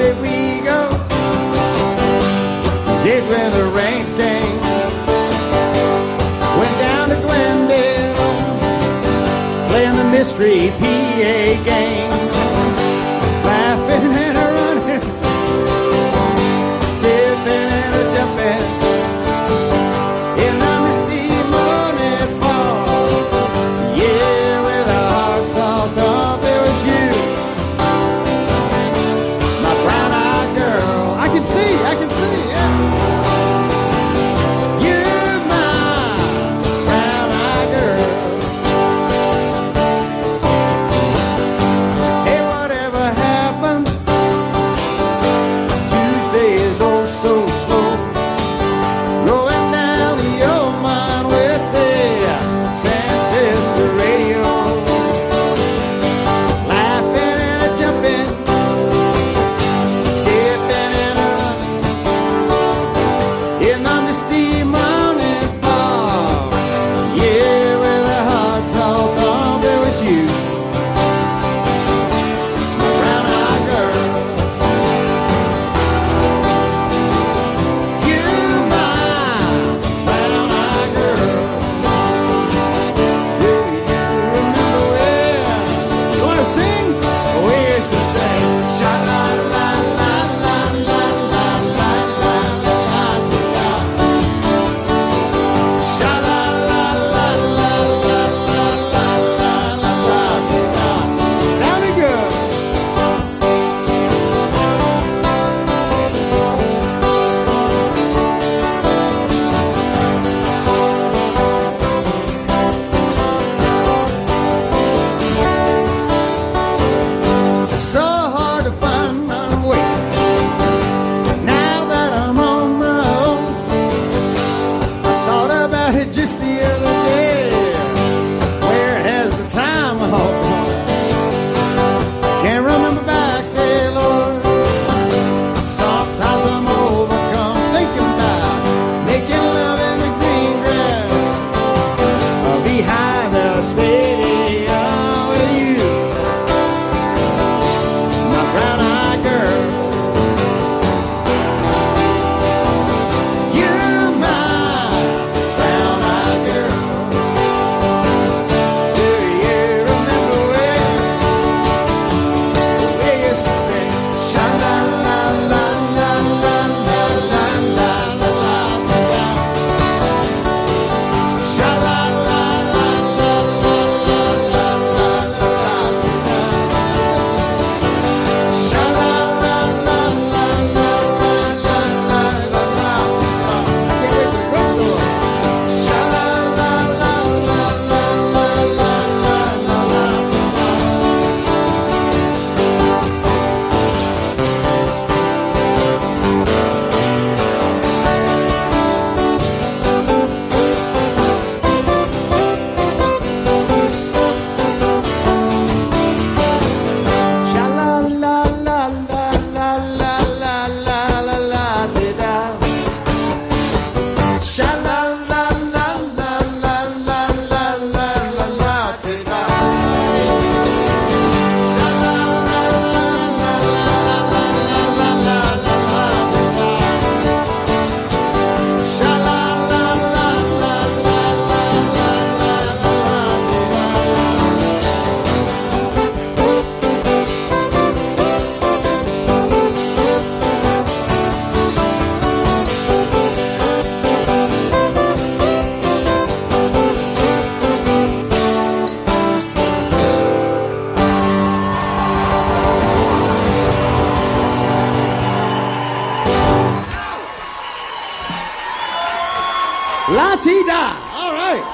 did we go? Days when the rains came. Went down to Glendale, playing the mystery PA game. Laughing and a running, skipping and a jumping. In the misty morning fall, yeah, with our hearts all thump, it was you, my brown-eyed girl. I can see, yeah. You're my brown-eyed girl. Hey, whatever happened? Tuesday is oh so slow. Rolling down the old mine with the transistor radio. Laughing and a jumping, skipping and a running. In the misty morning fog, yeah, with our hearts all thumb, it was you, my brown-eyed girl. You, my brown-eyed girl. Do you remember where? You wanna sing? We used to sing. Sha-la-la-la-la-la-la-la-la-la-la-la-la. Sha-la-la-la-la-la-la-la-la-la-la. Sounded good. It's so hard to find my way now that I'm on my own. I thought about it just the other day. Where has the time all gone? Can't remember back there, Lord. Sometimes I'm overcome thinking about making love in the green grass behind the stadium with you, my brown-eyed girl. You're my brown-eyed girl. Do you remember where we used to sing? Sha-la-la-la-la-la-la-la-la-la-la. La-ti-da. All right.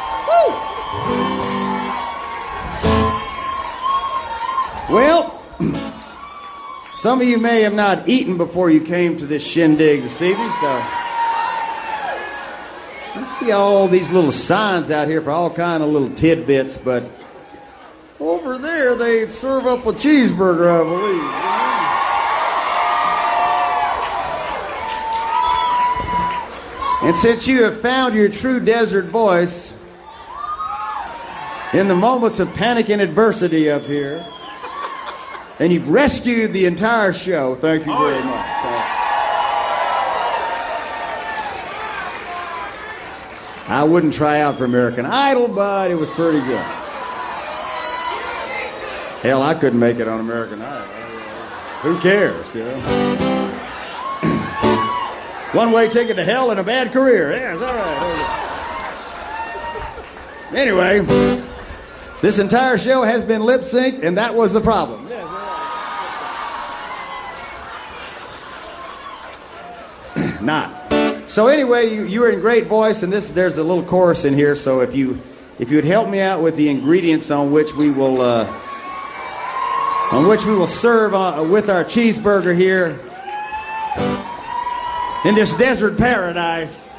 Woo. Well, some of you may have not eaten before you came to this shindig this evening, so I see all these little signs out here for all kind of little tidbits, but over there they serve up a cheeseburger, I believe. And since you have found your true desert voice in the moments of panic and adversity up here, And you've rescued the entire show. Thank you very much. I wouldn't try out for American Idol, but it was pretty good. Hell, I couldn't make it on American Idol. Who cares, you know? One-way ticket to hell and a bad career. Yeah, it's all right. Anyway, this entire show has been lip-synced, and that was the problem. Yes, not. So anyway, you were in great voice, and there's a little chorus in here. So if you'd help me out with the ingredients on which we will serve with our cheeseburger here in this desert paradise,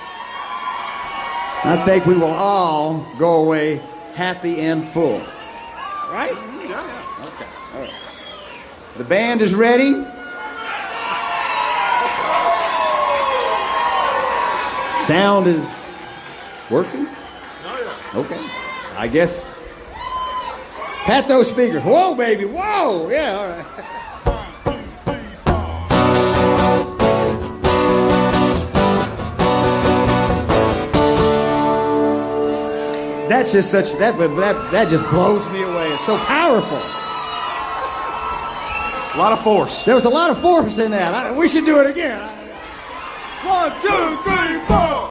I think we will all go away happy and full. Right? Yeah. Okay. All right. The band is ready. Sound is working? Okay. I guess. Pat those speakers. Whoa, baby. Whoa. Yeah, all right. That's just such that just blows me away. It's so powerful. A lot of force. There was a lot of force in that. We should do it again. 1, 2, 3, 4.